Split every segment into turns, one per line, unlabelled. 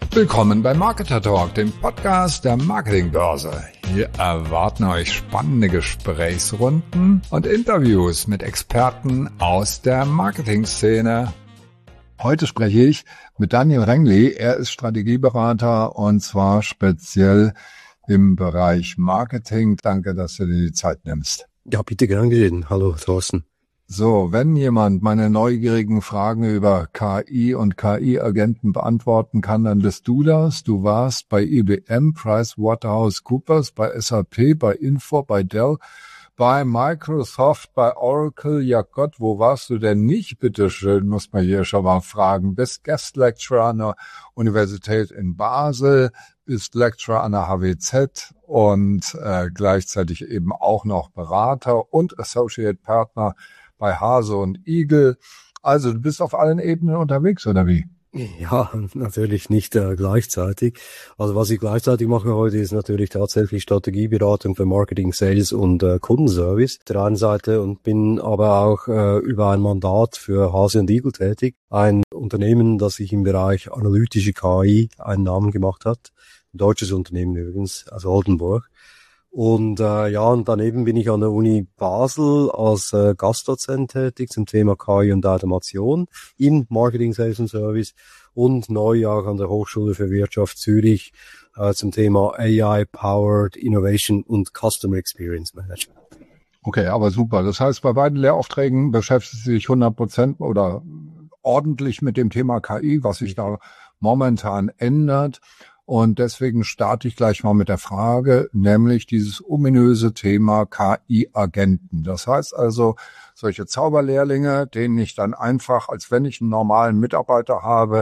Willkommen bei Marketer Talk, dem Podcast der Marketingbörse. Hier erwarten euch spannende Gesprächsrunden und Interviews mit Experten aus der Marketingszene. Heute spreche ich mit Daniel Rengli. Er ist Strategieberater und zwar speziell im Bereich Marketing. Danke, dass du dir die Zeit nimmst.
Ja, bitte gern geschehen. Hallo, Thorsten.
So, wenn jemand meine neugierigen Fragen über KI und KI-Agenten beantworten kann, dann bist du das. Du warst bei IBM, PricewaterhouseCoopers, bei SAP, bei Infor, bei Dell, bei Microsoft, bei Oracle. Ja Gott, wo warst du denn nicht? Bitteschön, muss man hier schon mal fragen. Bist Guest Lecturer an der Universität in Basel, bist Lecturer an der HWZ und gleichzeitig eben auch noch Berater und Associate Partner bei Hase und Igel. Also du bist auf allen Ebenen unterwegs, oder wie?
Ja, natürlich nicht gleichzeitig. Also was ich gleichzeitig mache heute ist natürlich tatsächlich Strategieberatung für Marketing, Sales und Kundenservice der einen Seite und bin aber auch über ein Mandat für Hase und Igel tätig. Ein Unternehmen, das sich im Bereich analytische KI einen Namen gemacht hat. Ein deutsches Unternehmen übrigens, aus Oldenburg. Und und daneben bin ich an der Uni Basel als Gastdozent tätig zum Thema KI und Automation in Marketing, Sales und Service und neu auch an der Hochschule für Wirtschaft Zürich zum Thema AI-Powered Innovation und Customer Experience Management.
Okay, aber super. Das heißt, bei beiden Lehraufträgen beschäftigt sich 100% oder ordentlich mit dem Thema KI, was sich da momentan ändert. Und deswegen starte ich gleich mal mit der Frage, nämlich dieses ominöse Thema KI-Agenten. Das heißt also, solche Zauberlehrlinge, denen ich dann einfach, als wenn ich einen normalen Mitarbeiter habe,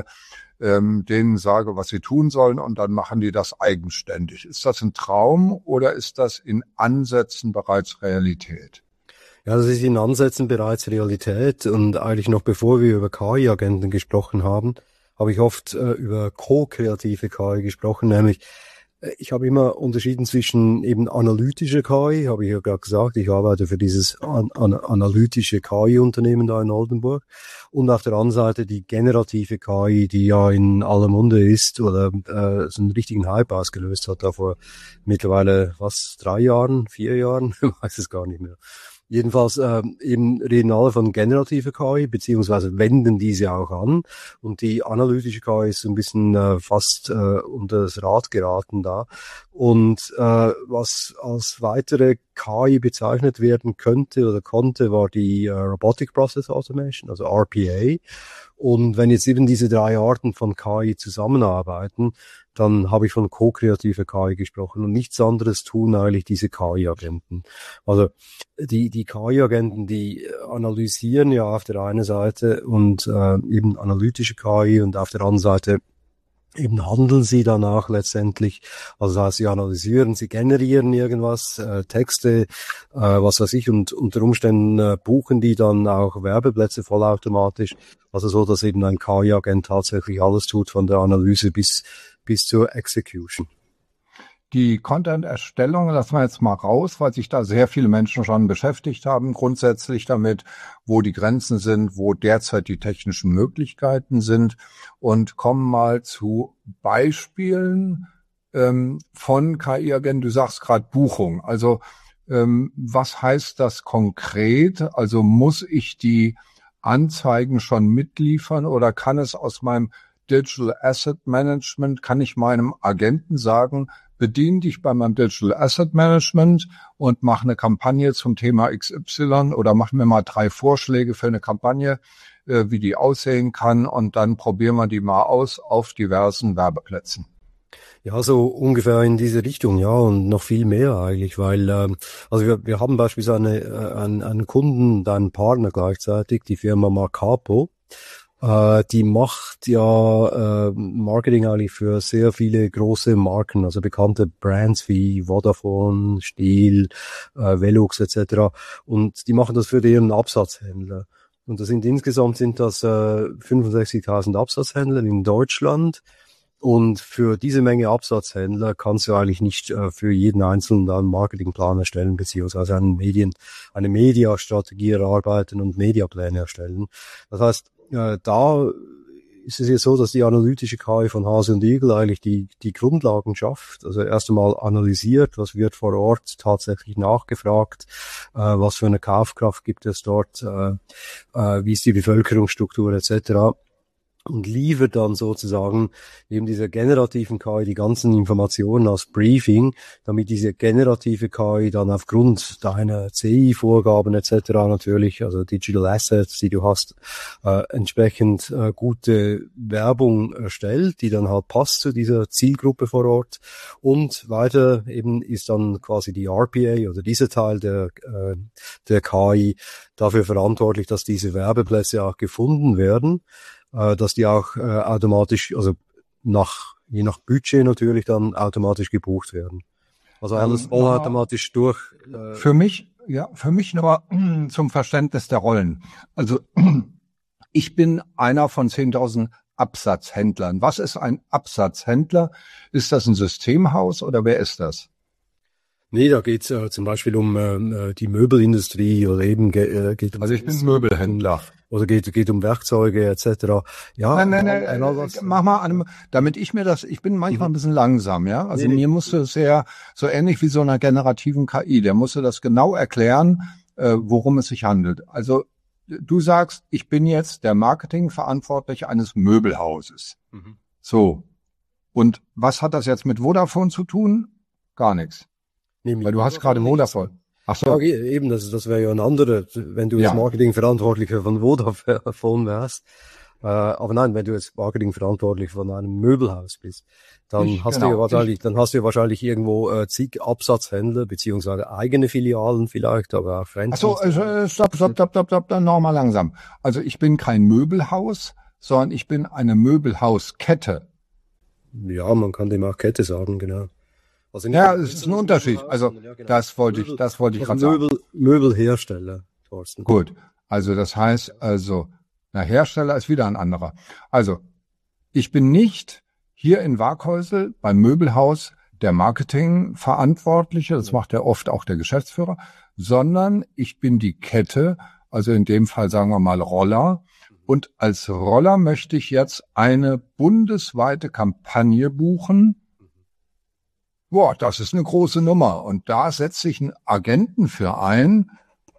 denen sage, was sie tun sollen und dann machen die das eigenständig. Ist das ein Traum oder ist das in Ansätzen bereits Realität?
Ja, das ist in Ansätzen bereits Realität und eigentlich noch bevor wir über KI-Agenten gesprochen haben, habe ich oft über ko-kreative KI gesprochen, nämlich ich habe immer unterschieden zwischen eben analytischer KI, habe ich ja gerade gesagt, ich arbeite für dieses analytische KI-Unternehmen da in Oldenburg und auf der anderen Seite die generative KI, die ja in aller Munde ist oder so einen richtigen Hype ausgelöst hat, da vor mittlerweile 3 Jahren, 4 Jahren, ich weiß es gar nicht mehr. Jedenfalls eben reden alle von generativer KI, beziehungsweise wenden diese auch an. Und die analytische KI ist so ein bisschen fast unter das Rad geraten da. Und was als weitere KI bezeichnet werden könnte oder konnte, war die Robotic Process Automation, also RPA. Und wenn jetzt eben diese 3 Arten von KI zusammenarbeiten, dann habe ich von ko-kreativer KI gesprochen und nichts anderes tun eigentlich diese KI-Agenten. Also die KI-Agenten, die analysieren ja auf der einen Seite und eben analytische KI und auf der anderen Seite eben handeln sie danach letztendlich, also das heißt, sie analysieren, sie generieren irgendwas, Texte, was weiß ich, und unter Umständen buchen die dann auch Werbeplätze vollautomatisch, also so, dass eben ein KI-Agent tatsächlich alles tut, von der Analyse bis zur Execution.
Die Content-Erstellung lassen wir jetzt mal raus, weil sich da sehr viele Menschen schon beschäftigt haben, grundsätzlich damit, wo die Grenzen sind, wo derzeit die technischen Möglichkeiten sind und kommen mal zu Beispielen von KI-Agenten. Du sagst gerade Buchung. Also was heißt das konkret? Also muss ich die Anzeigen schon mitliefern oder kann es aus meinem Digital Asset Management, kann ich meinem Agenten sagen, bedien dich bei meinem Digital Asset Management und mach eine Kampagne zum Thema XY oder mach mir mal 3 Vorschläge für eine Kampagne, wie die aussehen kann und dann probieren wir die mal aus auf diversen Werbeplätzen.
Ja, so ungefähr in diese Richtung, ja, und noch viel mehr eigentlich, weil also wir haben beispielsweise einen Kunden, einen Partner gleichzeitig, die Firma Marcapo. Die macht ja Marketing eigentlich für sehr viele große Marken, also bekannte Brands wie Vodafone, Stihl, Velux etc. Und die machen das für deren Absatzhändler. Und insgesamt sind das 65.000 Absatzhändler in Deutschland. Und für diese Menge Absatzhändler kannst du eigentlich nicht für jeden Einzelnen einen Marketingplan erstellen, beziehungsweise eine Mediastrategie erarbeiten und Mediapläne erstellen. Das heißt, da ist es ja so, dass die analytische KI von Hase und Igel eigentlich die Grundlagen schafft. Also erst einmal analysiert, was wird vor Ort tatsächlich nachgefragt, was für eine Kaufkraft gibt es dort, wie ist die Bevölkerungsstruktur etc. Und liefert dann sozusagen neben dieser generativen KI die ganzen Informationen als Briefing, damit diese generative KI dann aufgrund deiner CI-Vorgaben etc. natürlich, also Digital Assets, die du hast, entsprechend gute Werbung erstellt, die dann halt passt zu dieser Zielgruppe vor Ort. Und weiter eben ist dann quasi die RPA oder dieser Teil der KI dafür verantwortlich, dass diese Werbeplätze auch gefunden werden, dass die auch automatisch, also je nach Budget natürlich dann automatisch gebucht werden. Also alles vollautomatisch durch.
Für mich nur zum Verständnis der Rollen. Also ich bin einer von 10.000 Absatzhändlern. Was ist ein Absatzhändler? Ist das ein Systemhaus oder wer ist das?
Nee, da geht's zum Beispiel um die Möbelindustrie oder eben geht um...
Also ich bin Möbelhändler.
Oder geht um Werkzeuge etc. Ja,
nein, mach mal, damit ich bin manchmal ein bisschen langsam, ja. Also mir musste es so ähnlich wie so einer generativen KI, der musste das genau erklären, worum es sich handelt. Also du sagst, ich bin jetzt der Marketingverantwortliche eines Möbelhauses. Mhm. So. Und was hat das jetzt mit Vodafone zu tun? Gar nichts. Weil du hast gerade Vodafone.
Ach so. Ja, eben, das wäre ja ein anderer, wenn du jetzt Marketingverantwortlicher von Vodafone wärst. Aber nein, wenn du jetzt Marketingverantwortlich von einem Möbelhaus bist, dann hast du ja wahrscheinlich irgendwo zig Absatzhändler, beziehungsweise eigene Filialen vielleicht, aber auch Franchise.
Ach so, stopp, nochmal langsam. Also ich bin kein Möbelhaus, sondern ich bin eine Möbelhauskette.
Ja, man kann dem auch Kette sagen, genau.
Also ja, es ist ein Unterschied. Also ja, genau. das wollte ich gerade sagen.
Möbelhersteller, Thorsten.
Gut. Also das heißt, Hersteller ist wieder ein anderer. Also ich bin nicht hier in Waghäusel beim Möbelhaus der Marketingverantwortliche, das macht ja oft auch der Geschäftsführer, sondern ich bin die Kette, also in dem Fall sagen wir mal Roller. Und als Roller möchte ich jetzt eine bundesweite Kampagne buchen. Boah, das ist eine große Nummer. Und da setze ich einen Agenten für ein.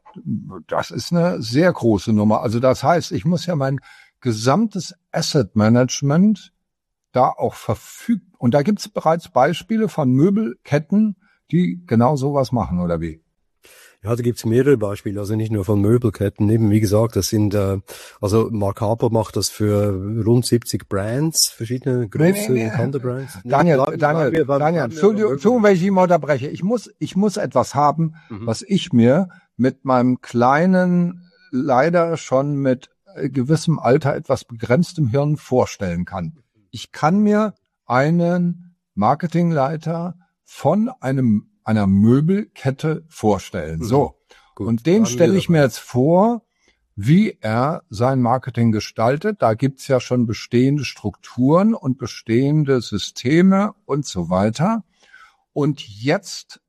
Das ist eine sehr große Nummer. Also das heißt, ich muss ja mein gesamtes Asset Management da auch verfügen. Und da gibt es bereits Beispiele von Möbelketten, die genau sowas machen, oder wie?
Ja, da gibt's mehrere Beispiele, also nicht nur von Möbelketten. Eben, wie gesagt, das sind, also Mark Harper macht das für rund 70 Brands, verschiedene große bekannte Brands.
Daniel, Entschuldigung, wenn ich ihn mal unterbreche. Ich muss etwas haben, was ich mir mit meinem kleinen, leider schon mit gewissem Alter etwas begrenztem Hirn vorstellen kann. Ich kann mir einen Marketingleiter von einer Möbelkette vorstellen. So. Gut, und den stelle ich mir jetzt vor, wie er sein Marketing gestaltet. Da gibt's ja schon bestehende Strukturen und bestehende Systeme und so weiter. Und jetzt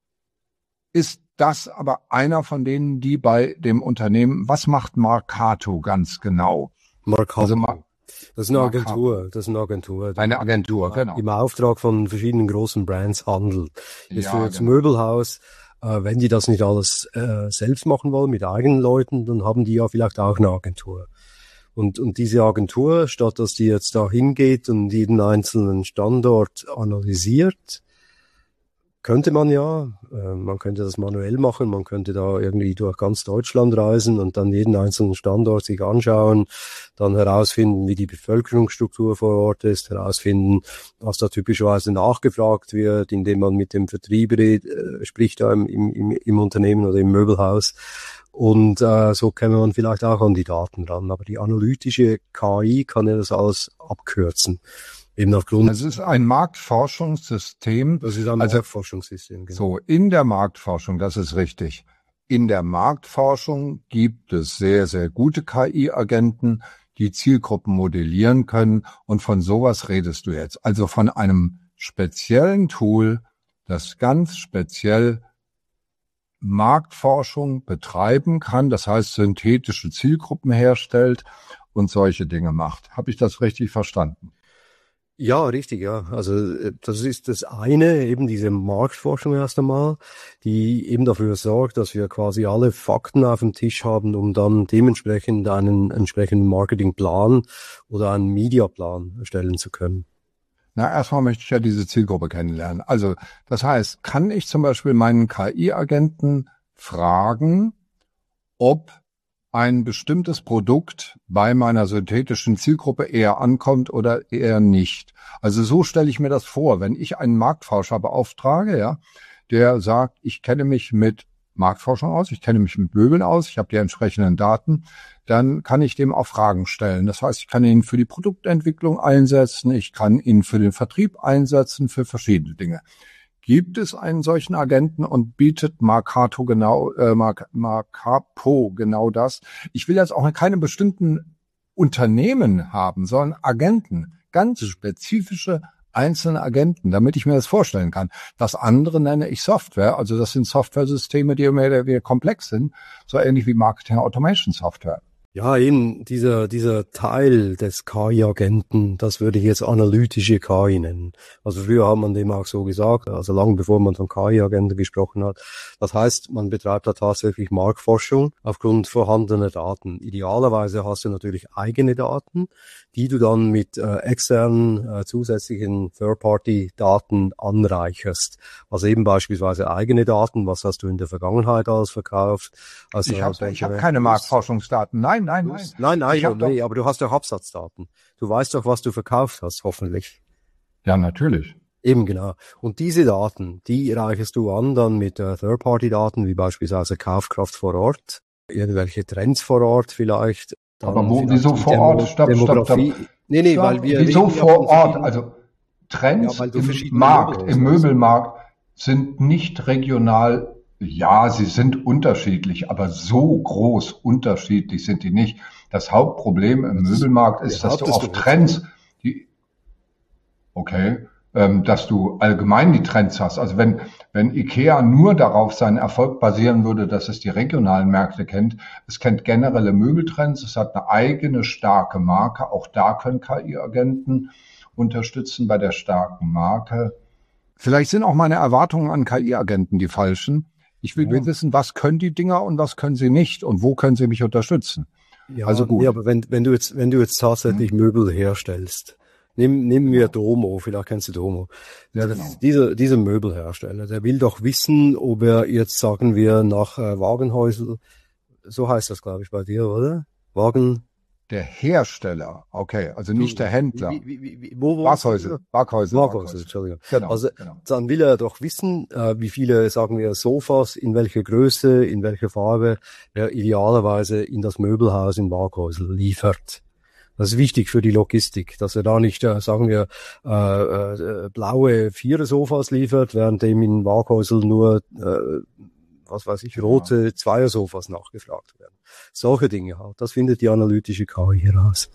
ist das aber einer von denen, die bei dem Unternehmen, was macht Marcato ganz genau?
Marcato. Also das ist eine Agentur.
Eine Agentur, genau.
Im Auftrag von verschiedenen großen Brands handelt. Jetzt für das Möbelhaus, wenn die das nicht alles selbst machen wollen mit eigenen Leuten, dann haben die ja vielleicht auch eine Agentur. Und diese Agentur, statt dass die jetzt da hingeht und jeden einzelnen Standort analysiert, könnte man man könnte das manuell machen, man könnte da irgendwie durch ganz Deutschland reisen und dann jeden einzelnen Standort sich anschauen, dann herausfinden, wie die Bevölkerungsstruktur vor Ort ist, herausfinden, was da typischerweise nachgefragt wird, indem man mit dem Vertrieb spricht da im Unternehmen oder im Möbelhaus. Und so käme man vielleicht auch an die Daten ran. Aber die analytische KI kann ja das alles abkürzen. Eben aufgrund.
Das ist ein Marktforschungssystem.
Das ist ein Marktforschungssystem, genau.
So, in der Marktforschung, das ist richtig. In der Marktforschung gibt es sehr, sehr gute KI-Agenten, die Zielgruppen modellieren können. Und von sowas redest du jetzt. Also von einem speziellen Tool, das ganz speziell Marktforschung betreiben kann, das heißt synthetische Zielgruppen herstellt und solche Dinge macht. Habe ich das richtig verstanden?
Ja, richtig, ja. Also das ist das eine, eben diese Marktforschung erst einmal, die eben dafür sorgt, dass wir quasi alle Fakten auf dem Tisch haben, um dann dementsprechend einen entsprechenden Marketingplan oder einen Mediaplan erstellen zu können.
Na, erstmal möchte ich ja diese Zielgruppe kennenlernen. Also, das heißt, kann ich zum Beispiel meinen KI-Agenten fragen, ob ein bestimmtes Produkt bei meiner synthetischen Zielgruppe eher ankommt oder eher nicht. Also so stelle ich mir das vor, wenn ich einen Marktforscher beauftrage, ja, der sagt, ich kenne mich mit Marktforschung aus, ich kenne mich mit Möbeln aus, ich habe die entsprechenden Daten, dann kann ich dem auch Fragen stellen. Das heißt, ich kann ihn für die Produktentwicklung einsetzen, ich kann ihn für den Vertrieb einsetzen, für verschiedene Dinge. Gibt es einen solchen Agenten und bietet Marcapo genau das? Ich will jetzt auch keine bestimmten Unternehmen haben, sondern Agenten, ganz spezifische einzelne Agenten, damit ich mir das vorstellen kann. Das andere nenne ich Software, also das sind Softwaresysteme, die mehr oder weniger komplex sind, so ähnlich wie Marketing Automation Software.
Ja, eben dieser Teil des KI-Agenten, das würde ich jetzt analytische KI nennen. Also früher hat man dem auch so gesagt, also lange bevor man von KI-Agenten gesprochen hat. Das heißt, man betreibt da tatsächlich Marktforschung aufgrund vorhandener Daten. Idealerweise hast du natürlich eigene Daten, die du dann mit externen zusätzlichen Third-Party-Daten anreicherst. Also eben beispielsweise eigene Daten, was hast du in der Vergangenheit alles verkauft? Also
ich hab keine Marktforschungsdaten, nein.
Nein, aber du hast doch Absatzdaten. Du weißt doch, was du verkauft hast, hoffentlich.
Ja, natürlich.
Eben genau. Und diese Daten, die reichest du an dann mit Third-Party-Daten, wie beispielsweise Kaufkraft vor Ort, irgendwelche Trends vor Ort vielleicht.
Aber wieso vor Ort? Stopp.
Nee, weil wir...
Wieso vor Ort? Also Trends im Möbelmarkt sind nicht regional. Ja, sie sind unterschiedlich, aber so groß unterschiedlich sind die nicht. Das Hauptproblem im Möbelmarkt ist, dass du auf Trends, dass du allgemein die Trends hast. Also wenn IKEA nur darauf seinen Erfolg basieren würde, dass es die regionalen Märkte kennt, es kennt generelle Möbeltrends, es hat eine eigene starke Marke, auch da können KI-Agenten unterstützen bei der starken Marke. Vielleicht sind auch meine Erwartungen an KI-Agenten die falschen. Ich will wissen, was können die Dinger und was können sie nicht und wo können sie mich unterstützen.
Ja, also gut. Ja, aber wenn du jetzt tatsächlich Möbel herstellst, nehmen wir Domo, vielleicht kennst du Domo. Ja, dieser Möbelhersteller, der will doch wissen, ob er jetzt, sagen wir, nach Wagenhäusel, so heißt das, glaube ich, bei dir, oder?
Der Hersteller, okay, also nicht der Händler. Waghäusel,
Entschuldigung. Genau, also dann will er doch wissen, wie viele, sagen wir, Sofas, in welcher Größe, in welcher Farbe er idealerweise in das Möbelhaus in Waghäusel liefert. Das ist wichtig für die Logistik, dass er da nicht, sagen wir, blaue Vierer-Sofas liefert, während dem in Waghäusel nur rote Zweier-Sofas nachgefragt werden. Solche Dinge halt. Das findet die analytische KI heraus.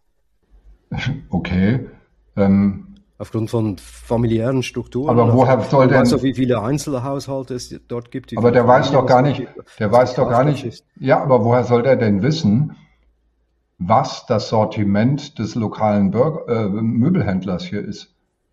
Okay.
Aufgrund von familiären Strukturen.
Aber woher soll denn...
Weißt du, wie viele Einzelhaushalte es dort gibt?
Aber der weiß doch gar nicht, ja, aber woher soll der denn wissen, was das Sortiment des lokalen Möbelhändlers hier ist?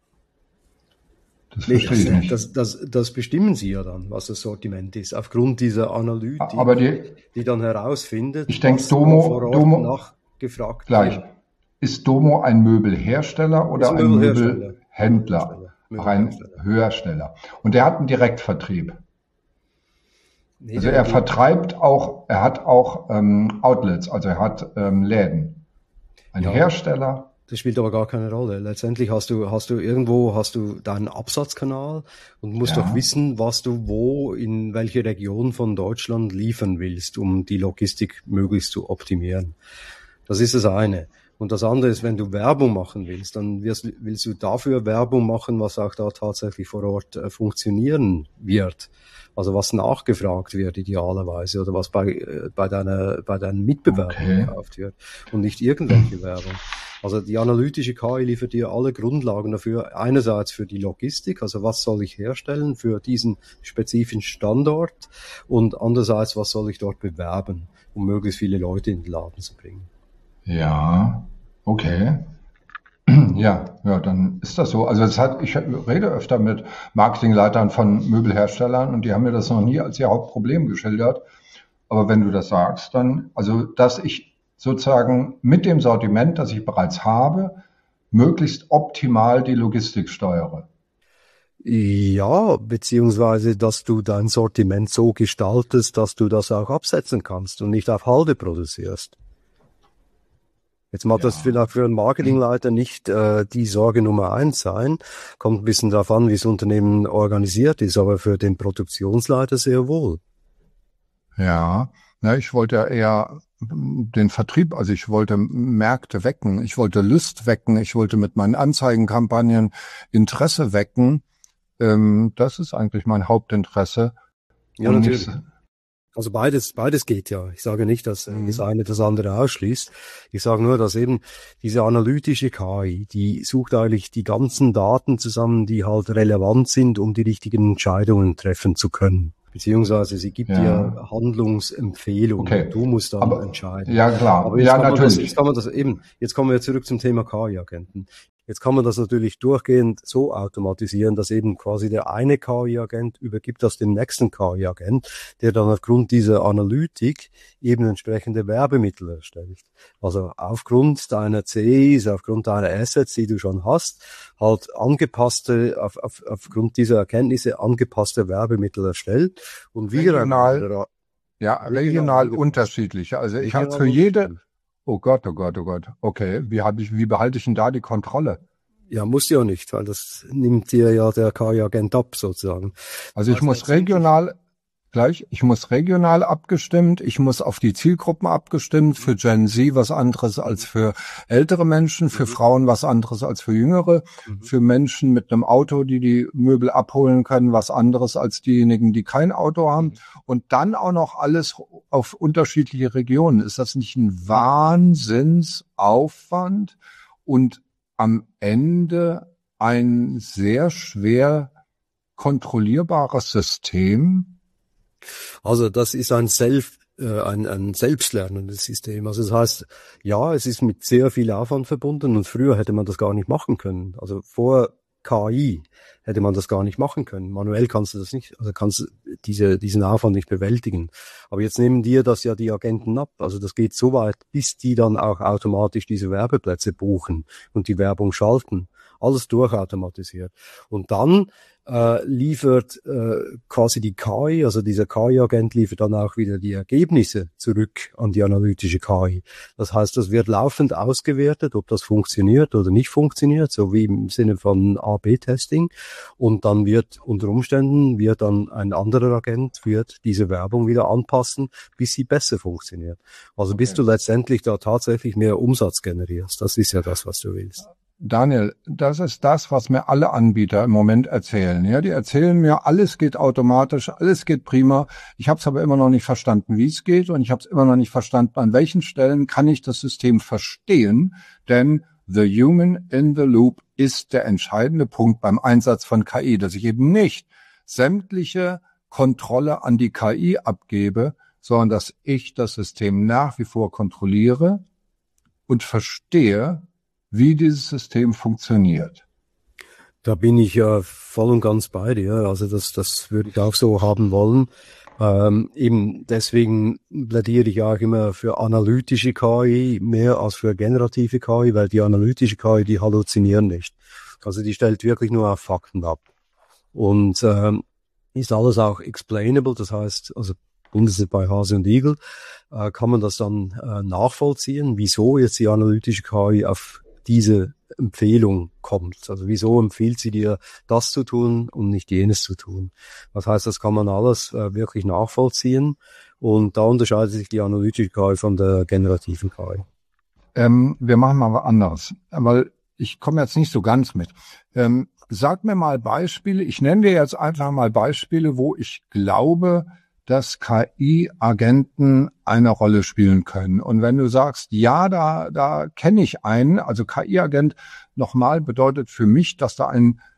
Das verstehe ich nicht.
Das bestimmen sie ja dann, was das Sortiment ist, aufgrund dieser Analytik, die dann herausfindet,
ich denke, Domo nachgefragt gleich. Wird. Ist Domo ein Möbelhersteller oder ein Möbelhändler? Ein Hersteller. Und der hat einen Direktvertrieb. Nee, also er vertreibt auch, er hat auch Outlets, also er hat Läden. Ein Hersteller.
Das spielt aber gar keine Rolle. Letztendlich hast du deinen Absatzkanal und musst doch wissen, was du wo in welche Region von Deutschland liefern willst, um die Logistik möglichst zu optimieren. Das ist das eine. Und das andere ist, wenn du Werbung machen willst, dann willst du dafür Werbung machen, was auch da tatsächlich vor Ort funktionieren wird. Also was nachgefragt wird idealerweise oder was bei deinen Mitbewerbern gekauft wird und nicht irgendwelche Werbung. Also die analytische KI liefert dir alle Grundlagen dafür, einerseits für die Logistik, also was soll ich herstellen für diesen spezifischen Standort und andererseits, was soll ich dort bewerben, um möglichst viele Leute in den Laden zu bringen.
Ja, okay. Ja, ja, dann ist das so. Also ich rede öfter mit Marketingleitern von Möbelherstellern und die haben mir das noch nie als ihr Hauptproblem geschildert. Aber wenn du das sagst, dann, also dass ich sozusagen mit dem Sortiment, das ich bereits habe, möglichst optimal die Logistik steuere.
Ja, beziehungsweise, dass du dein Sortiment so gestaltest, dass du das auch absetzen kannst und nicht auf Halde produzierst. Jetzt mag das
Ja.
vielleicht für einen Marketingleiter nicht die Sorge Nummer eins sein. Kommt ein bisschen darauf an, wie das Unternehmen organisiert ist, aber für den Produktionsleiter sehr wohl.
Ja, na, ich wollte ja eher den Vertrieb, also ich wollte Märkte wecken, ich wollte Lust wecken, ich wollte mit meinen Anzeigenkampagnen Interesse wecken. Das ist eigentlich mein Hauptinteresse
Ja,
und nicht,
natürlich. Also beides geht ja. Ich sage nicht, dass das eine das andere ausschließt. Ich sage nur, dass eben diese analytische KI, die sucht eigentlich die ganzen Daten zusammen, die halt relevant sind, um die richtigen Entscheidungen treffen zu können. Beziehungsweise sie gibt dir
ja,
Handlungsempfehlungen.
okay,
Du musst dann
aber
entscheiden.
ja klar,
Aber
ja natürlich.
jetzt kommen wir zurück zum Thema KI-Agenten. Jetzt kann man das natürlich durchgehend so automatisieren, dass eben quasi der eine KI-Agent übergibt das dem nächsten KI-Agent, der dann aufgrund dieser Analytik eben entsprechende Werbemittel erstellt. Also aufgrund deiner CIs, aufgrund deiner Assets, die du schon hast, halt aufgrund dieser Erkenntnisse angepasste Werbemittel erstellt und
Regional, ja, regional unterschiedlich. Also ich habe
regional
für jede,
unterschiedlich.
oh Gott, okay, wie behalte ich denn da die Kontrolle?
Ja, muss ja nicht, weil das nimmt dir ja der KI-Agent ab, sozusagen.
Also
Das heißt letztendlich,
ich muss regional abgestimmt, ich muss auf die Zielgruppen abgestimmt, für Gen Z was anderes als für ältere Menschen, für Frauen was anderes als für Jüngere,
mhm.
für Menschen mit einem Auto, die die Möbel abholen können, was anderes als diejenigen, die kein Auto haben und dann auch noch alles auf unterschiedliche Regionen. Ist das nicht ein Wahnsinnsaufwand und am Ende ein sehr schwer kontrollierbares System?
Also das ist ein selbstlernendes System. Also das heißt, ja, es ist mit sehr viel Aufwand verbunden und früher hätte man das gar nicht machen können. Also vor KI hätte man das gar nicht machen können. Manuell kannst du das nicht, also kannst du diesen Aufwand nicht bewältigen. Aber jetzt nehmen dir das ja die Agenten ab. Also das geht so weit, bis die dann auch automatisch diese Werbeplätze buchen und die Werbung schalten. Alles durchautomatisiert. Und dann liefert quasi die KI, also dieser KI-Agent liefert dann auch wieder die Ergebnisse zurück an die analytische KI. Das heißt, das wird laufend ausgewertet, ob das funktioniert oder nicht funktioniert, so wie im Sinne von A/B-Testing. Und dann wird wird dann ein anderer Agent diese Werbung wieder anpassen, bis sie besser funktioniert. Also bis du letztendlich da tatsächlich mehr Umsatz generierst. Das ist ja das, was du willst.
Daniel, das ist das, was mir alle Anbieter im Moment erzählen. Ja, die erzählen mir, alles geht automatisch, alles geht prima. Ich habe es aber immer noch nicht verstanden, wie es geht, und ich habe es immer noch nicht verstanden, an welchen Stellen kann ich das System verstehen. Denn the human in the loop ist der entscheidende Punkt beim Einsatz von KI, dass ich eben nicht sämtliche Kontrolle an die KI abgebe, sondern dass ich das System nach wie vor kontrolliere und verstehe, wie dieses System funktioniert.
Da bin ich ja voll und ganz bei dir. Also das würde ich auch so haben wollen. Eben deswegen plädiere ich auch immer für analytische KI mehr als für generative KI, weil die analytische KI, die halluzinieren nicht. Also die stellt wirklich nur auf Fakten ab. Und ist alles auch explainable, das heißt, also Bundeswehr bei Hase und Igel, kann man das dann nachvollziehen, wieso jetzt die analytische KI auf diese Empfehlung kommt. Also wieso empfiehlt sie dir, das zu tun und nicht jenes zu tun? Das heißt, das kann man alles wirklich nachvollziehen und da unterscheidet sich die analytische KI von der generativen KI.
Wir machen mal was anderes, weil ich komme jetzt nicht so ganz mit. Sag mir mal Beispiele, ich nenne dir jetzt einfach mal Beispiele, wo ich glaube, dass KI-Agenten eine Rolle spielen können. Und wenn du sagst, ja, da kenne ich einen, also KI-Agent nochmal bedeutet für mich, dass da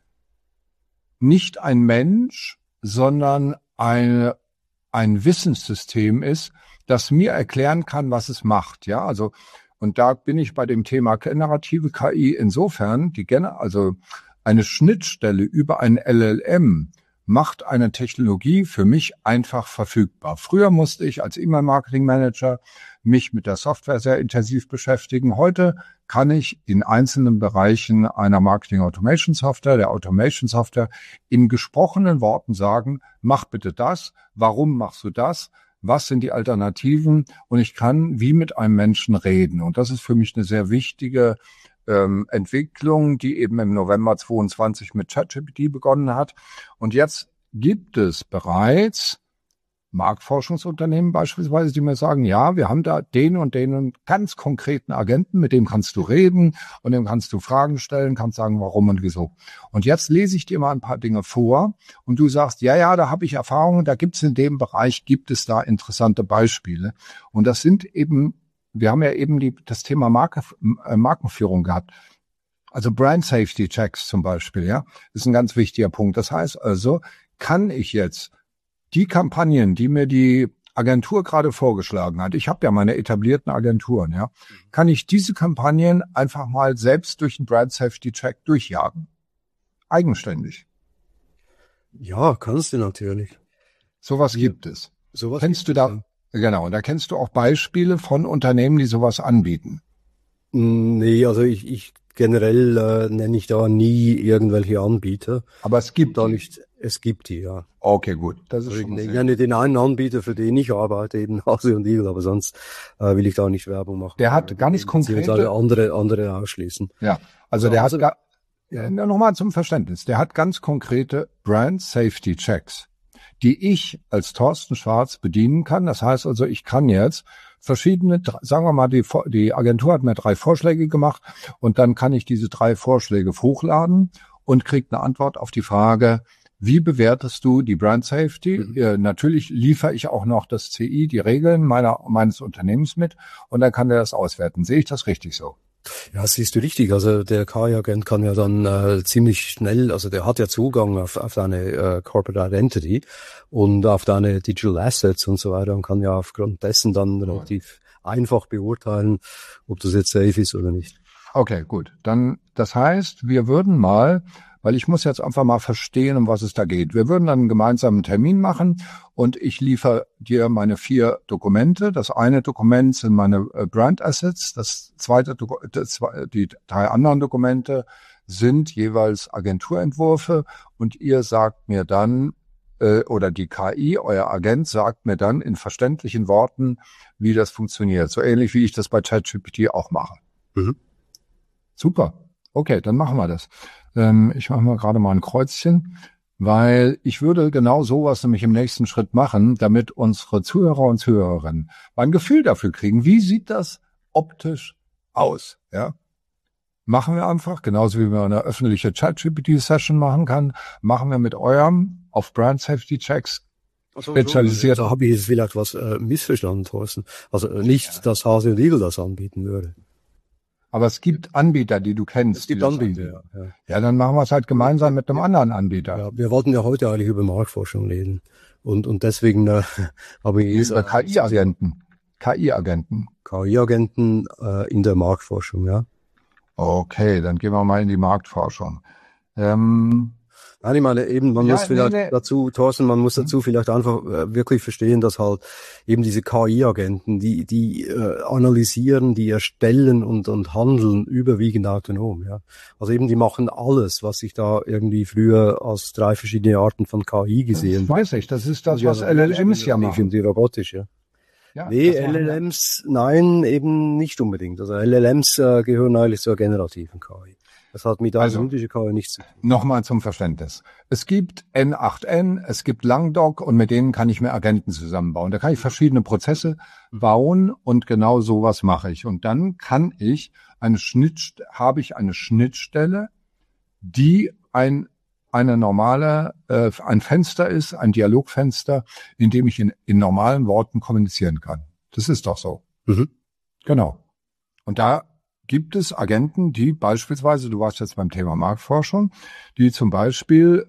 nicht ein Mensch, sondern ein Wissenssystem ist, das mir erklären kann, was es macht. Ja, also Und da bin ich bei dem Thema generative KI insofern, also eine Schnittstelle über ein LLM macht eine Technologie für mich einfach verfügbar. Früher musste ich als E-Mail-Marketing-Manager mich mit der Software sehr intensiv beschäftigen. Heute kann ich in einzelnen Bereichen einer Marketing-Automation-Software, der Automation-Software, in gesprochenen Worten sagen, mach bitte das, warum machst du das, was sind die Alternativen? Und ich kann wie mit einem Menschen reden. Und das ist für mich eine sehr wichtige Entwicklung, die eben im November 22 mit ChatGPT begonnen hat. Und jetzt gibt es bereits Marktforschungsunternehmen beispielsweise, die mir sagen, ja, wir haben da den und den ganz konkreten Agenten, mit dem kannst du reden und dem kannst du Fragen stellen, kannst sagen, warum und wieso. Und jetzt lese ich dir mal ein paar Dinge vor und du sagst, ja, da habe ich Erfahrungen, da gibt es in dem Bereich, gibt es da interessante Beispiele. Und das sind eben, wir haben ja eben das Thema Markenführung gehabt. Also Brand Safety Checks zum Beispiel, ja, ist ein ganz wichtiger Punkt. Das heißt also, kann ich jetzt die Kampagnen, die mir die Agentur gerade vorgeschlagen hat, ich habe ja meine etablierten Agenturen, ja, kann ich diese Kampagnen einfach mal selbst durch einen Brand Safety Check durchjagen? Eigenständig.
Ja, kannst du natürlich.
Sowas gibt es.
Sowas
kennst du da? Ja. Genau, und da kennst du auch Beispiele von Unternehmen, die sowas anbieten.
Nee, also ich generell nenne ich da nie irgendwelche Anbieter.
Aber es gibt
da nicht. Es gibt die, ja.
Okay, gut. Das ist
also
schon
ich nenne den einen Anbieter, für den ich arbeite, eben Hase und Igel, aber sonst will ich da nicht Werbung machen.
Der hat ganz konkrete
andere ausschließen.
Ja, also der hat nochmal zum Verständnis. Der hat ganz konkrete Brand Safety Checks, die ich als Thorsten Schwarz bedienen kann. Das heißt also, ich kann jetzt verschiedene, sagen wir mal, die Agentur hat mir 3 Vorschläge gemacht und dann kann ich diese 3 Vorschläge hochladen und kriege eine Antwort auf die Frage, wie bewertest du die Brand Safety? Natürlich liefere ich auch noch das CI, die Regeln meines Unternehmens mit und dann kann der das auswerten. Sehe ich das richtig so?
Ja, siehst du richtig. Also der KI-Agent kann ja dann ziemlich schnell, also der hat ja Zugang auf deine Corporate Identity und auf deine Digital Assets und so weiter und kann ja aufgrund dessen dann relativ einfach beurteilen, ob das jetzt safe ist oder nicht.
Okay, gut. Dann, das heißt, wir würden mal, weil ich muss jetzt einfach mal verstehen, um was es da geht. Wir würden dann einen gemeinsamen Termin machen und ich liefere dir meine 4 Dokumente. Das eine Dokument sind meine Brand Assets. Das zweite, die 3 anderen Dokumente sind jeweils Agenturentwürfe und ihr sagt mir dann, oder die KI, euer Agent sagt mir dann in verständlichen Worten, wie das funktioniert. So ähnlich wie ich das bei ChatGPT auch mache.
Mhm.
Super. Okay, dann machen wir das. Ich mache mal gerade mal ein Kreuzchen, weil ich würde genau sowas nämlich im nächsten Schritt machen, damit unsere Zuhörer und Zuhörerinnen mal ein Gefühl dafür kriegen, wie sieht das optisch aus, ja? Machen wir einfach, genauso wie man eine öffentliche ChatGPT-Session machen kann, machen wir mit eurem auf Brand Safety Checks spezialisiert.
Da habe ich jetzt vielleicht was missverstanden, Thorsten. Also nicht, dass Hase und Igel das anbieten würde.
Aber es gibt Anbieter, die du kennst.
Es gibt Anbieter, ja.
Ja, dann machen wir es halt gemeinsam mit einem anderen Anbieter.
Ja, wir wollten ja heute eigentlich über Marktforschung reden. Und deswegen habe ich
über KI-Agenten.
KI-Agenten in der Marktforschung, ja.
Okay, dann gehen wir mal in die Marktforschung.
Nein, ich meine eben, man muss vielleicht dazu, Thorsten, man muss dazu vielleicht einfach wirklich verstehen, dass halt eben diese KI-Agenten, die analysieren, die erstellen und handeln überwiegend autonom, ja. Also eben, die machen alles, was ich da irgendwie früher als 3 verschiedene Arten von KI gesehen habe.
Weiß ich, das ist das, was LLMs ja machen.
Die robotisch, ja. Ja, nee, LLMs, nein, eben nicht unbedingt. Also LLMs gehören eigentlich zur generativen KI. Das hat mit analytischer KI nichts zu tun.
Nochmal zum Verständnis. Es gibt N8N, es gibt Langdoc und mit denen kann ich mir Agenten zusammenbauen. Da kann ich verschiedene Prozesse bauen und genau sowas mache ich. Und dann kann ich habe ich eine Schnittstelle, die ein Fenster ist, ein Dialogfenster, in dem ich in normalen Worten kommunizieren kann. Das ist doch so.
Mhm.
Genau. Und da gibt es Agenten, die beispielsweise, du warst jetzt beim Thema Marktforschung, die zum Beispiel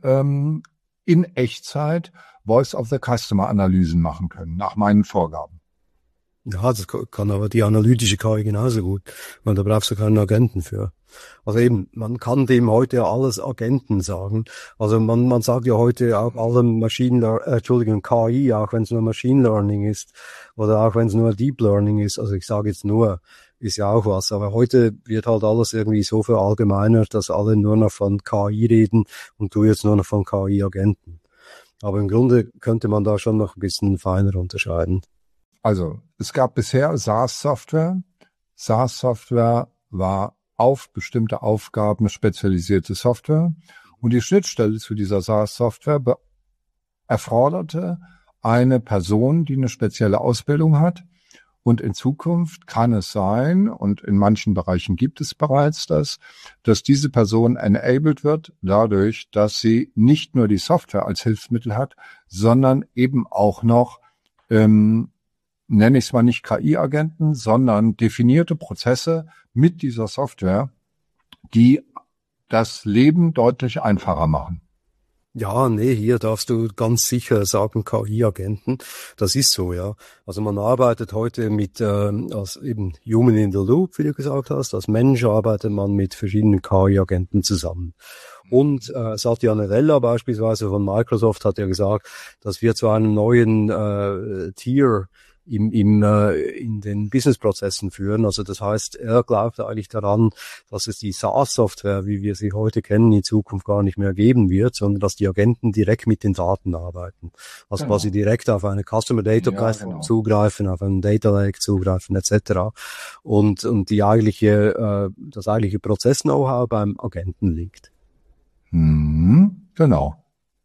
in Echtzeit Voice of the Customer Analysen machen können, nach meinen Vorgaben.
Ja, das kann aber die analytische KI genauso gut, weil da brauchst du keinen Agenten für. Also eben, man kann dem heute ja alles Agenten sagen. Also man sagt ja heute auch allem KI, auch wenn es nur Machine Learning ist oder auch wenn es nur Deep Learning ist. Also ich sage jetzt nur, ist ja auch was. Aber heute wird halt alles irgendwie so verallgemeinert, dass alle nur noch von KI reden und du jetzt nur noch von KI-Agenten. Aber im Grunde könnte man da schon noch ein bisschen feiner unterscheiden.
Also es gab bisher SaaS-Software. SaaS-Software war auf bestimmte Aufgaben spezialisierte Software. Und die Schnittstelle zu dieser SaaS-Software erforderte eine Person, die eine spezielle Ausbildung hat. Und in Zukunft kann es sein, und in manchen Bereichen gibt es bereits das, dass diese Person enabled wird dadurch, dass sie nicht nur die Software als Hilfsmittel hat, sondern eben auch noch, nenne ich es mal nicht KI-Agenten, sondern definierte Prozesse mit dieser Software, die das Leben deutlich einfacher machen.
Ja, nee, hier darfst du ganz sicher sagen KI-Agenten. Das ist so, ja. Also man arbeitet heute mit, als eben Human in the Loop, wie du gesagt hast. Als Mensch arbeitet man mit verschiedenen KI-Agenten zusammen. Und Satya Nadella beispielsweise von Microsoft hat ja gesagt, dass wir zu einem neuen Tier in den Businessprozessen führen. Also das heißt, er glaubt eigentlich daran, dass es die SaaS-Software, wie wir sie heute kennen, in Zukunft gar nicht mehr geben wird, sondern dass die Agenten direkt mit den Daten arbeiten. Also quasi direkt auf eine Customer Data Platform zugreifen, auf einen Data Lake zugreifen, etc. Und das eigentliche Prozess-Know-how beim Agenten liegt.
Genau.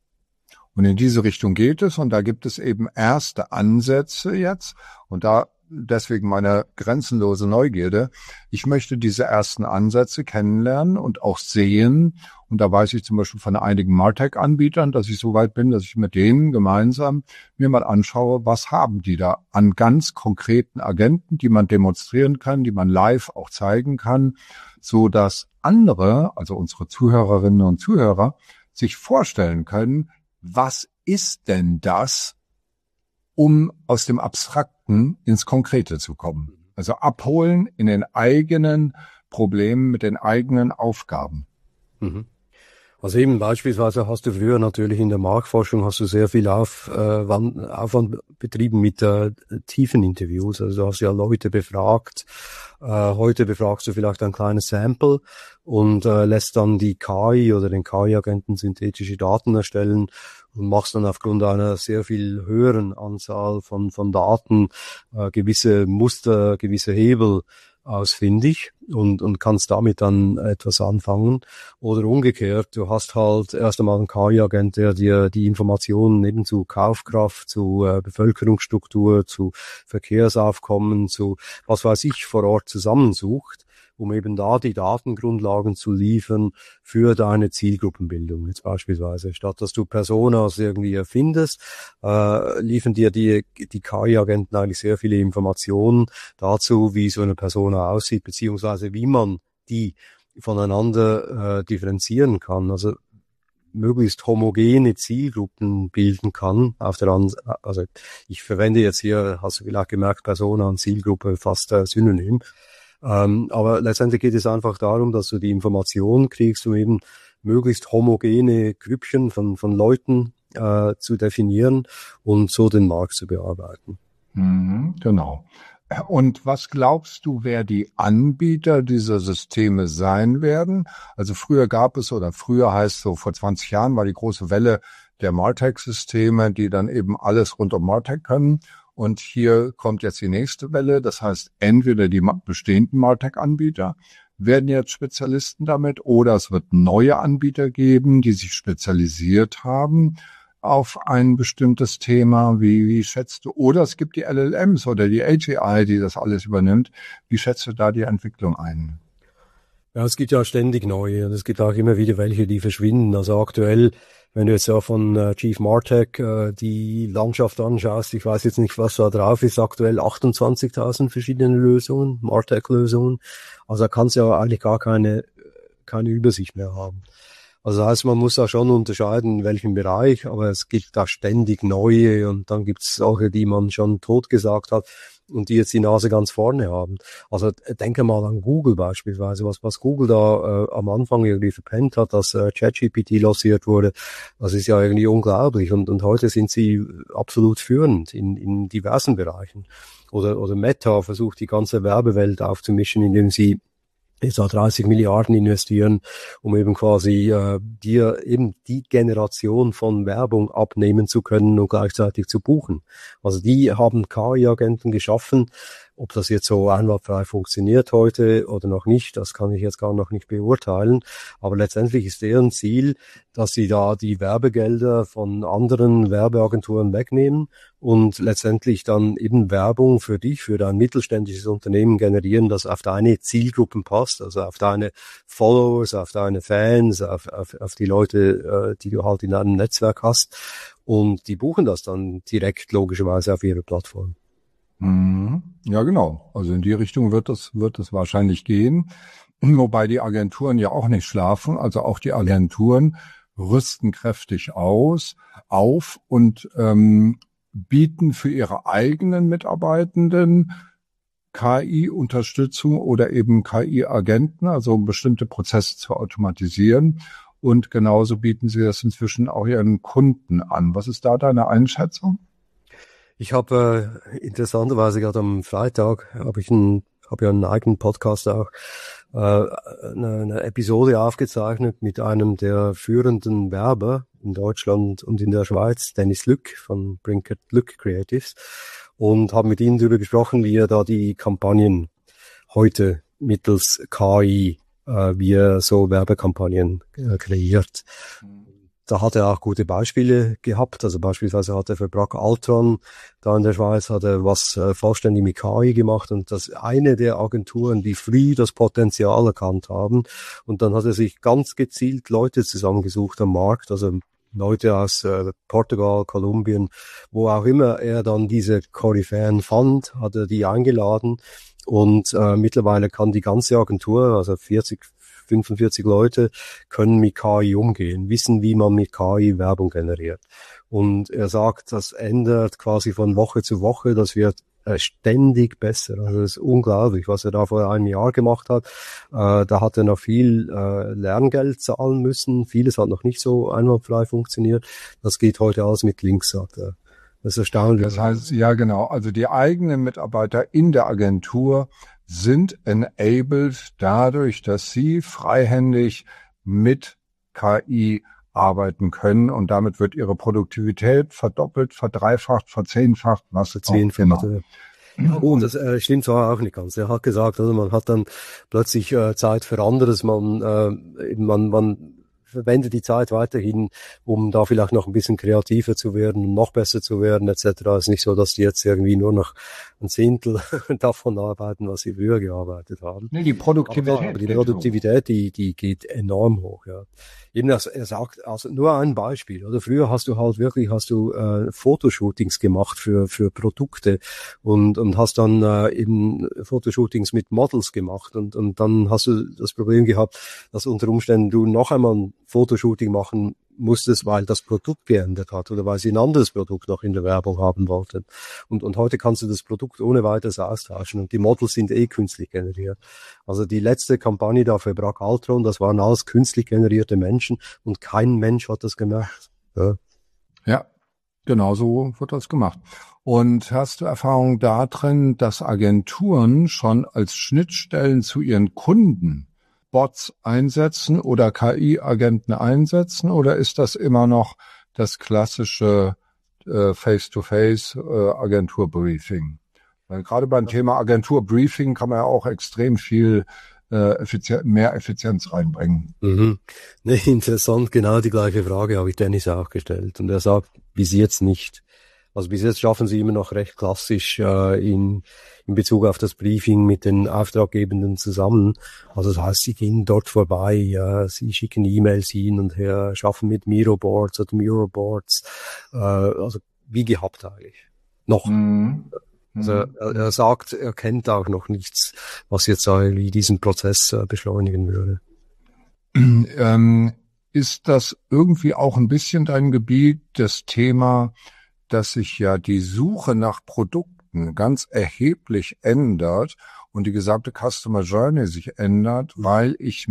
Und in diese Richtung geht es, und da gibt es eben erste Ansätze jetzt, und da deswegen meine grenzenlose Neugierde. Ich möchte diese ersten Ansätze kennenlernen und auch sehen, und da weiß ich zum Beispiel von einigen MarTech-Anbietern, dass ich so weit bin, dass ich mit denen gemeinsam mir mal anschaue, was haben die da an ganz konkreten Agenten, die man demonstrieren kann, die man live auch zeigen kann, so dass andere, also unsere Zuhörerinnen und Zuhörer, sich vorstellen können, was ist denn das, um aus dem Abstrakten ins Konkrete zu kommen? Also abholen in den eigenen Problemen, mit den eigenen Aufgaben.
Mhm. Also eben beispielsweise hast du früher natürlich in der Marktforschung hast du sehr viel Aufwand betrieben mit tiefen Interviews. Also du hast ja Leute befragt. Heute befragst du vielleicht ein kleines Sample und lässt dann die KI oder den KI-Agenten synthetische Daten erstellen und machst dann aufgrund einer sehr viel höheren Anzahl von Daten gewisse Muster, gewisse Hebel ausfindig und kannst damit dann etwas anfangen. Oder umgekehrt, du hast halt erst einmal einen KI-Agent, der dir die Informationen eben zu Kaufkraft, zu Bevölkerungsstruktur, zu Verkehrsaufkommen, zu was weiß ich vor Ort zusammensucht, um eben da die Datengrundlagen zu liefern für deine Zielgruppenbildung. Jetzt beispielsweise, statt dass du Personas irgendwie erfindest, liefern dir die KI-Agenten eigentlich sehr viele Informationen dazu, wie so eine Persona aussieht, beziehungsweise wie man die voneinander differenzieren kann. Also möglichst homogene Zielgruppen bilden kann. Also ich verwende jetzt hier, hast du vielleicht gemerkt, Persona und Zielgruppe fast synonym. Aber letztendlich geht es einfach darum, dass du die Information kriegst, um eben möglichst homogene Grüppchen von Leuten zu definieren und so den Markt zu bearbeiten.
Genau. Und was glaubst du, wer die Anbieter dieser Systeme sein werden? Also früher heißt so, vor 20 Jahren war die große Welle der MarTech-Systeme, die dann eben alles rund um MarTech können. Und hier kommt jetzt die nächste Welle. Das heißt, entweder die bestehenden MarTech-Anbieter werden jetzt Spezialisten damit, oder es wird neue Anbieter geben, die sich spezialisiert haben auf ein bestimmtes Thema. Wie schätzt du, oder es gibt die LLMs oder die AGI, die das alles übernimmt. Wie schätzt du da die Entwicklung ein?
Ja, es gibt ja ständig neue und es gibt auch immer wieder welche, die verschwinden. Also aktuell, wenn du jetzt ja von Chief Martech die Landschaft anschaust, ich weiß jetzt nicht, was da drauf ist, aktuell 28.000 verschiedene Lösungen, Martech-Lösungen. Also da kannst du ja eigentlich gar keine Übersicht mehr haben. Also das heißt, man muss da schon unterscheiden, in welchem Bereich, aber es gibt da ständig neue und dann gibt es solche, die man schon totgesagt hat. und die jetzt die Nase ganz vorne haben. Also denke mal an Google beispielsweise, was Google da am Anfang irgendwie verpennt hat, dass ChatGPT lanciert wurde, das ist ja irgendwie unglaublich und heute sind sie absolut führend in diversen Bereichen. Oder Meta versucht die ganze Werbewelt aufzumischen, indem sie jetzt auch 30 Milliarden investieren, um eben quasi dir eben die Generation von Werbung abnehmen zu können und gleichzeitig zu buchen. Also die haben KI-Agenten geschaffen. Ob das jetzt so einwandfrei funktioniert heute oder noch nicht, das kann ich jetzt gar noch nicht beurteilen. Aber letztendlich ist deren Ziel, dass sie da die Werbegelder von anderen Werbeagenturen wegnehmen und letztendlich dann eben Werbung für dich, für dein mittelständisches Unternehmen generieren, das auf deine Zielgruppen passt, also auf deine Followers, auf deine Fans, auf die Leute, die du halt in deinem Netzwerk hast. Und die buchen das dann direkt logischerweise auf ihre Plattform.
Ja, genau. Also in die Richtung wird es wahrscheinlich gehen. Wobei die Agenturen ja auch nicht schlafen. Also auch die Agenturen rüsten kräftig auf und bieten für ihre eigenen Mitarbeitenden KI-Unterstützung oder eben KI-Agenten, also um bestimmte Prozesse zu automatisieren. Und genauso bieten sie das inzwischen auch ihren Kunden an. Was ist da deine Einschätzung?
Ich habe interessanterweise gerade am Freitag habe ja einen eigenen Podcast auch eine Episode aufgezeichnet mit einem der führenden Werber in Deutschland und in der Schweiz, Dennis Lück von Brinkert Lück Creatives, und habe mit ihm darüber gesprochen, wie er da die Kampagnen heute mittels KI wie er so Werbekampagnen kreiert. Da hat er auch gute Beispiele gehabt. Also beispielsweise hat er für Bragg Altron da in der Schweiz hat er was vollständig mit KI gemacht, und das eine der Agenturen, die früh das Potenzial erkannt haben. Und dann hat er sich ganz gezielt Leute zusammengesucht am Markt, also Leute aus Portugal, Kolumbien, wo auch immer er dann diese Koryphäen fand, hat er die eingeladen. Und mittlerweile kann die ganze Agentur, also 45 Leute, können mit KI umgehen, wissen, wie man mit KI Werbung generiert. Und er sagt, das ändert quasi von Woche zu Woche, das wird ständig besser. Also das ist unglaublich, was er da vor einem Jahr gemacht hat. Da hat er noch viel Lerngeld zahlen müssen. Vieles hat noch nicht so einwandfrei funktioniert. Das geht heute alles mit Links, sagt er. Das ist erstaunlich.
Das heißt, ja genau, also die eigenen Mitarbeiter in der Agentur sind enabled dadurch, dass sie freihändig mit KI arbeiten können, und damit wird ihre Produktivität verdoppelt, verdreifacht, verzehnfacht, was auch immer.
Und das stimmt zwar auch nicht ganz. Er hat gesagt, also man hat dann plötzlich Zeit für anderes, man verwende die Zeit weiterhin, um da vielleicht noch ein bisschen kreativer zu werden, noch besser zu werden, etc. Es ist nicht so, dass die jetzt irgendwie nur noch ein Zehntel davon arbeiten, was sie früher gearbeitet haben.
Nee, die Produktivität.
Aber die Produktivität, die geht enorm hoch, ja. Eben, er sagt, also nur ein Beispiel. Oder früher hast du Fotoshootings gemacht für Produkte und hast dann eben Fotoshootings mit Models gemacht, und dann hast du das Problem gehabt, dass unter Umständen du noch einmal ein Fotoshooting machen musstest, weil das Produkt geändert hat oder weil sie ein anderes Produkt noch in der Werbung haben wollten. Und heute kannst du das Produkt ohne weiteres austauschen, und die Models sind künstlich generiert. Also die letzte Kampagne da für Bragg Altron, das waren alles künstlich generierte Menschen, und kein Mensch hat das gemacht.
Ja, genau so wird das gemacht. Und hast du Erfahrung darin, dass Agenturen schon als Schnittstellen zu ihren Kunden Bots einsetzen oder KI-Agenten einsetzen, oder ist das immer noch das klassische Face-to-Face Agenturbriefing? Weil gerade beim Thema Agenturbriefing kann man ja auch extrem viel mehr Effizienz reinbringen.
Mhm. Nee, interessant, genau die gleiche Frage habe ich Dennis auch gestellt, und er sagt, bis jetzt nicht. Also bis jetzt schaffen sie immer noch recht klassisch in Bezug auf das Briefing mit den Auftraggebenden zusammen. Also das heißt, sie gehen dort vorbei, sie schicken E-Mails hin und her, schaffen mit Miroboards oder Muroboards, also wie gehabt eigentlich. Noch. Also er sagt, er kennt auch noch nichts, was jetzt irgendwie diesen Prozess beschleunigen würde.
Ist das irgendwie auch ein bisschen dein Gebiet, das Thema, dass sich ja die Suche nach Produkten KI-Agenten ganz erheblich ändert und die gesamte Customer Journey sich ändert, weil ich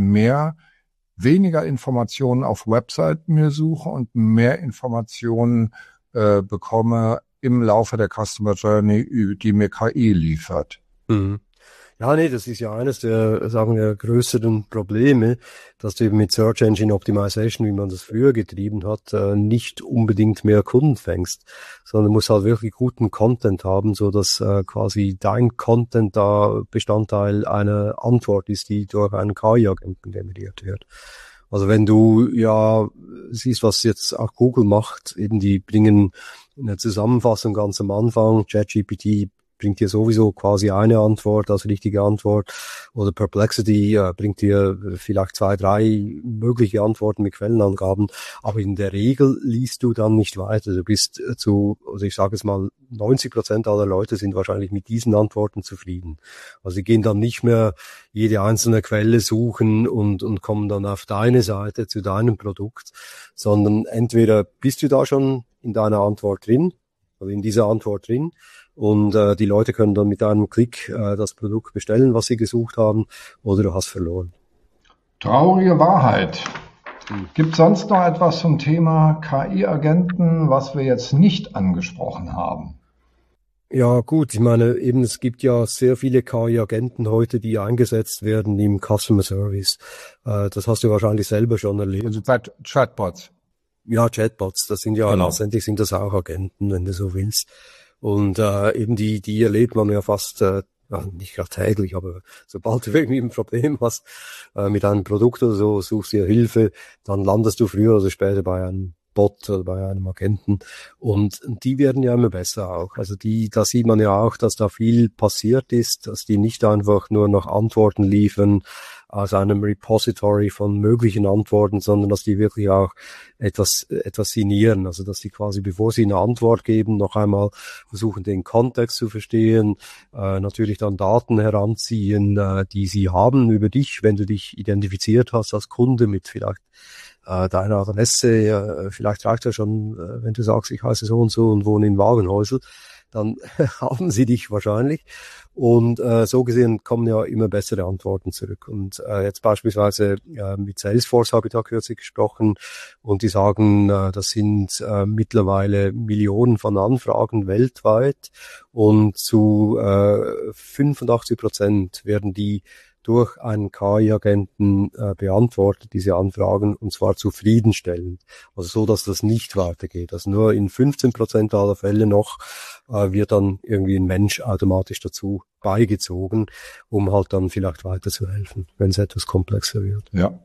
weniger Informationen auf Webseiten mir suche und mehr Informationen bekomme im Laufe der Customer Journey, die mir KI liefert.
Mhm. Ja, nee, das ist ja eines der, sagen wir, größeren Probleme, dass du eben mit Search Engine Optimization, wie man das früher getrieben hat, nicht unbedingt mehr Kunden fängst, sondern du musst halt wirklich guten Content haben, so dass quasi dein Content da Bestandteil einer Antwort ist, die durch einen KI-Agenten generiert wird. Also wenn du ja siehst, was jetzt auch Google macht, eben die bringen eine Zusammenfassung ganz am Anfang, ChatGPT bringt dir sowieso quasi eine Antwort als richtige Antwort, oder Perplexity bringt dir vielleicht 2, 3 mögliche Antworten mit Quellenangaben, aber in der Regel liest du dann nicht weiter. Du bist also ich sage es mal, 90% aller Leute sind wahrscheinlich mit diesen Antworten zufrieden. Also sie gehen dann nicht mehr jede einzelne Quelle suchen und kommen dann auf deine Seite zu deinem Produkt, sondern entweder bist du da schon in deiner Antwort drin, also in dieser Antwort drin, und die Leute können dann mit einem Klick das Produkt bestellen, was sie gesucht haben, oder du hast verloren.
Traurige Wahrheit. Gibt sonst noch etwas zum Thema KI-Agenten, was wir jetzt nicht angesprochen haben?
Ja gut, ich meine, eben es gibt ja sehr viele KI-Agenten heute, die eingesetzt werden im Customer Service. Das hast du wahrscheinlich selber schon erlebt.
Also Chatbots.
Ja, Chatbots, das sind ja letztendlich sind das auch Agenten, wenn du so willst. Und eben die erlebt man ja fast, nicht gerade täglich, aber sobald du irgendwie ein Problem hast mit einem Produkt oder so, suchst dir Hilfe, dann landest du früher oder später bei einem Bot oder bei einem Agenten. Und die werden ja immer besser auch. Also da sieht man ja auch, dass da viel passiert ist, dass die nicht einfach nur noch Antworten liefern aus einem Repository von möglichen Antworten, sondern dass die wirklich auch etwas signieren. Also dass die quasi, bevor sie eine Antwort geben, noch einmal versuchen, den Kontext zu verstehen, natürlich dann Daten heranziehen, die sie haben über dich, wenn du dich identifiziert hast als Kunde mit vielleicht deine Adresse, vielleicht reicht ja schon, wenn du sagst, ich heiße so und wohne in Wagenhäusel, dann haben sie dich wahrscheinlich. Und so gesehen kommen ja immer bessere Antworten zurück. Und jetzt beispielsweise mit Salesforce habe ich da kürzlich gesprochen, und die sagen, das sind mittlerweile Millionen von Anfragen weltweit, und zu 85% werden die durch einen KI-Agenten beantwortet, diese Anfragen, und zwar zufriedenstellend. Also so, dass das nicht weitergeht. Also nur in 15% aller Fälle noch wird dann irgendwie ein Mensch automatisch dazu beigezogen, um halt dann vielleicht weiterzuhelfen, wenn es etwas komplexer wird.
Ja.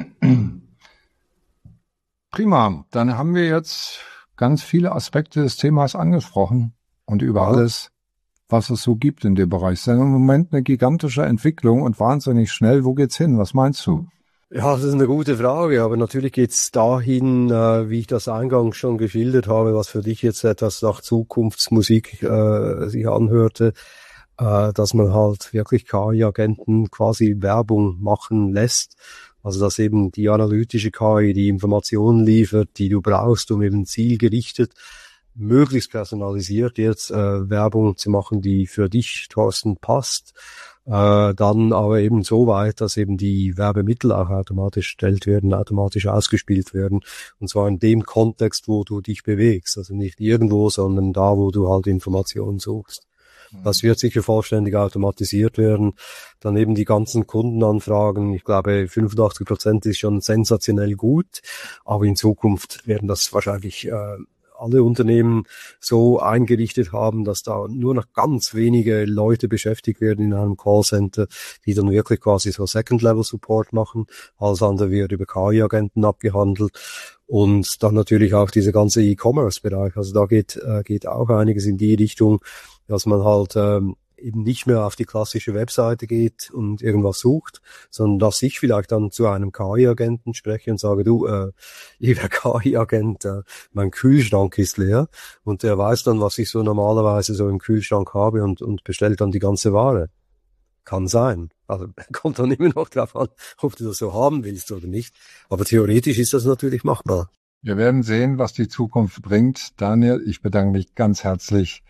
Prima. Dann haben wir jetzt ganz viele Aspekte des Themas angesprochen und über alles, was es so gibt in dem Bereich. Es ist im Moment eine gigantische Entwicklung und wahnsinnig schnell. Wo geht's hin? Was meinst du?
Ja, das ist eine gute Frage, aber natürlich geht's dahin, wie ich das eingangs schon geschildert habe, was für dich jetzt etwas nach Zukunftsmusik sich anhörte, dass man halt wirklich KI-Agenten quasi Werbung machen lässt. Also dass eben die analytische KI die Informationen liefert, die du brauchst, um eben zielgerichtet, möglichst personalisiert jetzt Werbung zu machen, die für dich, Thorsten, passt. Dann aber eben so weit, dass eben die Werbemittel auch automatisch erstellt werden, automatisch ausgespielt werden. Und zwar in dem Kontext, wo du dich bewegst. Also nicht irgendwo, sondern da, wo du halt Informationen suchst. Das wird sicher vollständig automatisiert werden. Dann eben die ganzen Kundenanfragen. Ich glaube, 85% ist schon sensationell gut. Aber in Zukunft werden das wahrscheinlich alle Unternehmen so eingerichtet haben, dass da nur noch ganz wenige Leute beschäftigt werden in einem Callcenter, die dann wirklich quasi so Second-Level-Support machen. Alles andere wird über KI-Agenten abgehandelt. Und dann natürlich auch dieser ganze E-Commerce-Bereich. Also da geht auch einiges in die Richtung, dass man halt eben nicht mehr auf die klassische Webseite geht und irgendwas sucht, sondern dass ich vielleicht dann zu einem KI-Agenten spreche und sage, du, lieber KI-Agent, mein Kühlschrank ist leer, und der weiß dann, was ich so normalerweise so im Kühlschrank habe, und bestellt dann die ganze Ware. Kann sein. Also kommt dann immer noch drauf an, ob du das so haben willst oder nicht. Aber theoretisch ist das natürlich machbar.
Wir werden sehen, was die Zukunft bringt. Daniel, ich bedanke mich ganz herzlich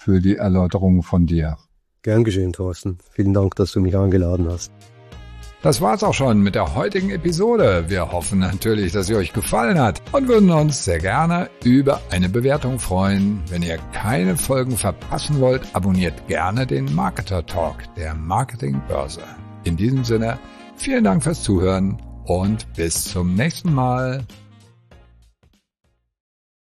für die Erläuterung von dir.
Gern geschehen, Thorsten. Vielen Dank, dass du mich eingeladen hast.
Das war's auch schon mit der heutigen Episode. Wir hoffen natürlich, dass sie euch gefallen hat und würden uns sehr gerne über eine Bewertung freuen. Wenn ihr keine Folgen verpassen wollt, abonniert gerne den Marketer Talk der Marketingbörse. In diesem Sinne, vielen Dank fürs Zuhören und bis zum nächsten Mal.